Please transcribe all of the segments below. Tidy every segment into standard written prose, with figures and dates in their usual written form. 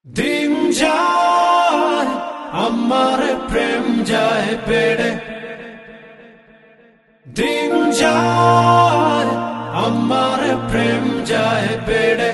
দিন যায় আমার প্রেম যায় বেড়ে, দিন যায় আমার প্রেম যায় বেড়ে।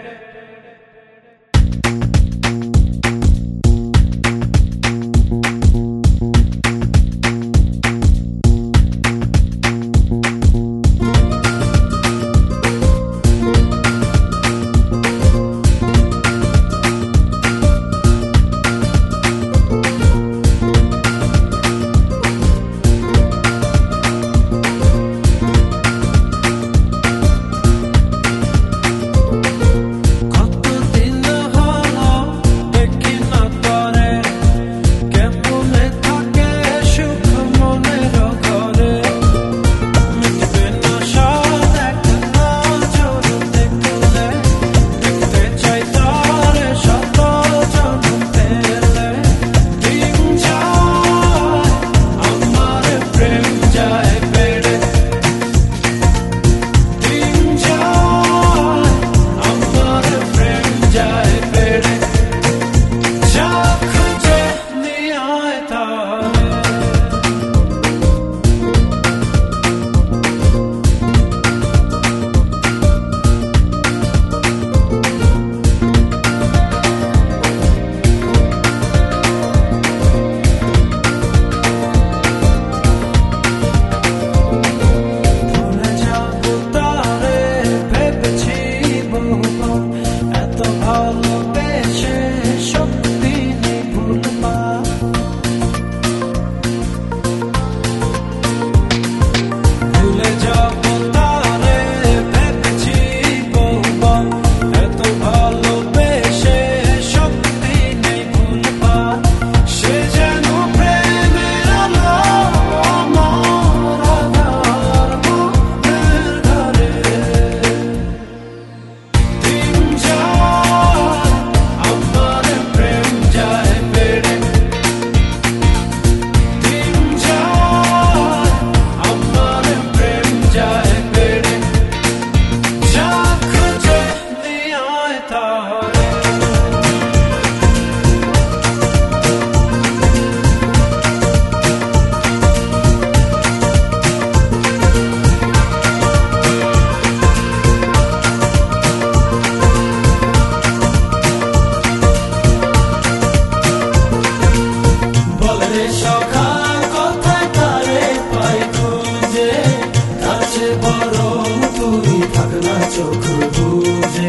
চোখ বুঝে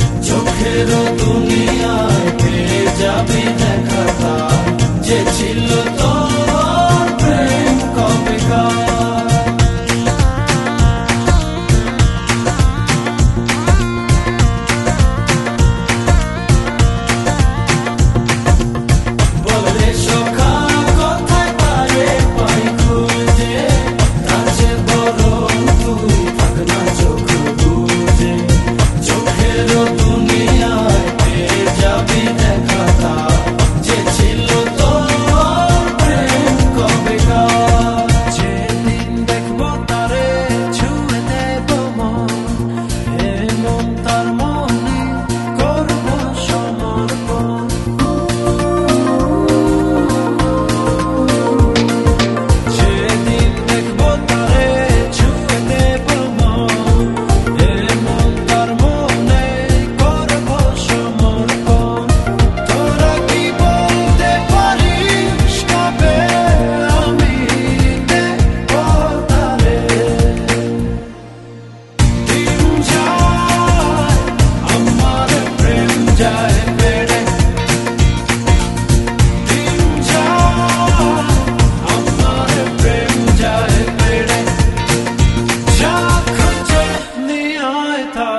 চোখের দুনিয়ায় পেয়ে যাবি দেখাটা যে ছিল তোর প্রেম কবেকার। বলে সখা কোথায় পারে পাই খুঁজে তার যে বড় তুই থাক না চোখ বুঝে চোখের দুনিয়ায় পেয়ে যাবি দেখাটা যে ছিল তোর প্রেম কবেকার। যেদিন দেখবো তারে ছুঁয়ে দেব মন, এ মন তার মনে করবো সমর্পণ। যেদিন দেখবো তারে ছুঁয়ে দেব মন, এ মন তার মনে করবো সমর্পণ। তোরা কি বলতে পারিস কবে আমি দেখবো তারে? দিন যায় আমার প্রেম যায় বেড়ে, দিন যায় আমার প্রেম যায় বেড়ে। যা খুঁজে নিয়ে আয় তা